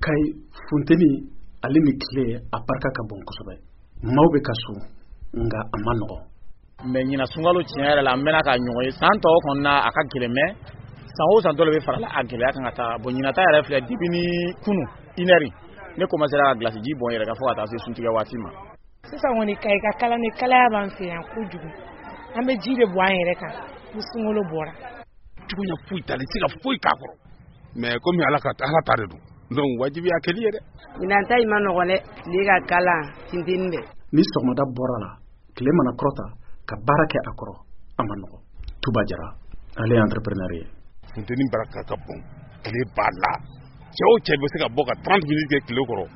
kai funteni ale ni tile a barika ka bon kosɛbɛ maaw bɛ ka so nga a ma nɔgɔ mais ɲina sunkalo tiɲɛ yɛrɛ la an bɛna ka ɲɔgɔn ye san tɔw kɔnɔna a ka gɛlɛn mais san o san dɔ de bɛ farala a gɛlɛya kan ka taa bon ɲinata yɛrɛ filɛ depuis ni kunu inɛri ne commencera ka glace ji bɔn yɛrɛ ka fɔ ka taa se suntigɛ waati ma sisan kɔni kayi ka kala ni kalaya b'an fɛ yan kojugu an bɛ ji de bɔ an yɛrɛ kan ni sunkalo bɔra tugunya foyi tali se ka foyi k'a kɔrɔ mais comme ala ta de don donc wajibi a kɛli yɛrɛ minanta i ma nɔgɔ dɛ tile ka kala tintini dɛ ni sɔgɔmada bɔra la tile mana kɔrɔta ka baara kɛ a kɔrɔ a ma nɔgɔ Tuba Jara ale ye entrepreneur ye funteni baraka ka bon tile b'a la cɛ o cɛ bɛ se ka bɔ ka 30 minutes kɛ tile kɔrɔ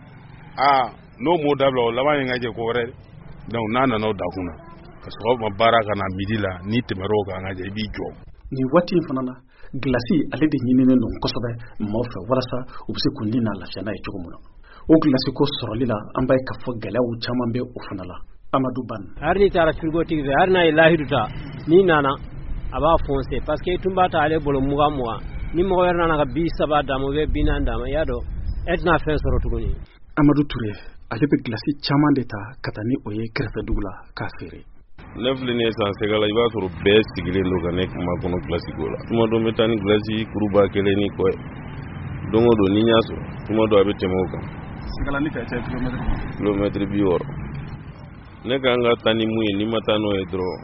n'o m'o dabila o laban ye ka jɛ ko wɛrɛ donc n'a nana o dakun na ka sɔrɔ ma baara ka na midi la ni tɛmɛrɛ o kan ka jɛ i b'i jɔ nin waati in fana na glace ale de ɲininen don kosɛbɛ maaw fɛ walasa u bɛ se k'u ni n'a lafiya n'a ye cogo min na o glace ko sɔrɔli la an b'a ye k'a fɔ gɛlɛyaw caman bɛ o fana la Amadou Ban har ni taara frigo tigi fɛ har n'a ye lahidu ta ni nana a b'a foncer parce que tun b'a ta ale bolo mugan ni mɔgɔ wɛrɛ nana ka bi saba d'a ma ou bien bi naani d'a ma i y'a dɔn e tɛna fɛn sɔrɔ tuguni Amadou Touré ale bɛ glace caman de ta ka taa ni o ye kɛrɛfɛ dugu la k'a feere ne filɛ ni san sɛgɛla i b'a sɔrɔ bɛɛ sigilen don ka ne kuma kɔnɔ glace ko la tuma dɔ n bɛ taa ni glace kuruba kelen ni kɔ ye don o don ni n y'a sɔrɔ tuma dɔ a bɛ tɛmɛ o kan sɛgɛla ni fɛ cɛ kilomètre 60 ne kan ka taa ni mun ye ni ma taa n'o ye dɔrɔn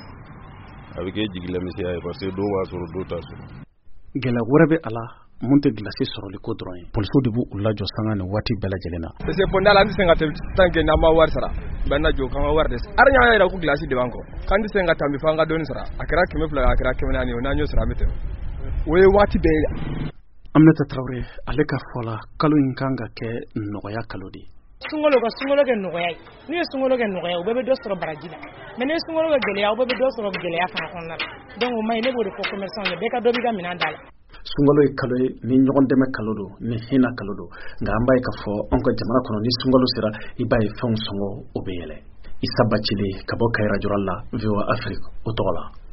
a bɛ kɛ jigilamisɛnya ye parce que dɔw b'a sɔrɔ dɔw t'a sɔrɔ gɛlɛya wɛrɛ bɛ a la mun tɛ glace sɔrɔli ko dɔrɔn ye polisiw de b'u lajɔ sanga ni waati bɛɛ lajɛlen na c'est bon dala an tɛ se ka tan kɛ n'an ma wari sara bɛ na jɔ k'an ka wari de sara ɲa yɛrɛ ko glace de b'an kɔ k'an tɛ se ka taa mi fɔ an ka dɔɔni sara a kɛra 200 a kɛra 400 o n'an y'o sara an bɛ tɛmɛ o ye waati bɛɛ ye Aminata Traoré ale ka fɔ la kalo in kan ka kɛ nɔgɔya kalo de sunkalo kɛ nɔgɔya ye ni ye sunkalo kɛ nɔgɔya u bɛɛ bɛ dɔ sɔrɔ baraji la mais ni sunkalo kɛ gɛlɛya u bɛɛ bɛ dɔ sɔrɔ gɛlɛya fana kɔnɔna la donc o maɲi ne b'o de fɔ commerçant ye bɛɛ ka dɔ b'i ka minɛn da la sunkalo ye kalo ye ni ɲɔgɔn dɛmɛ kalo don ni hinɛ kalo don nka an b'a ye k'a fɔ anw ka jamana kɔnɔ ni sunkalo sera i b'a ye fɛnw sɔngɔ o bɛ yɛlɛ Isa Bacili ka bɔ Kayira Jurala la VOA Afrique o tɔgɔ la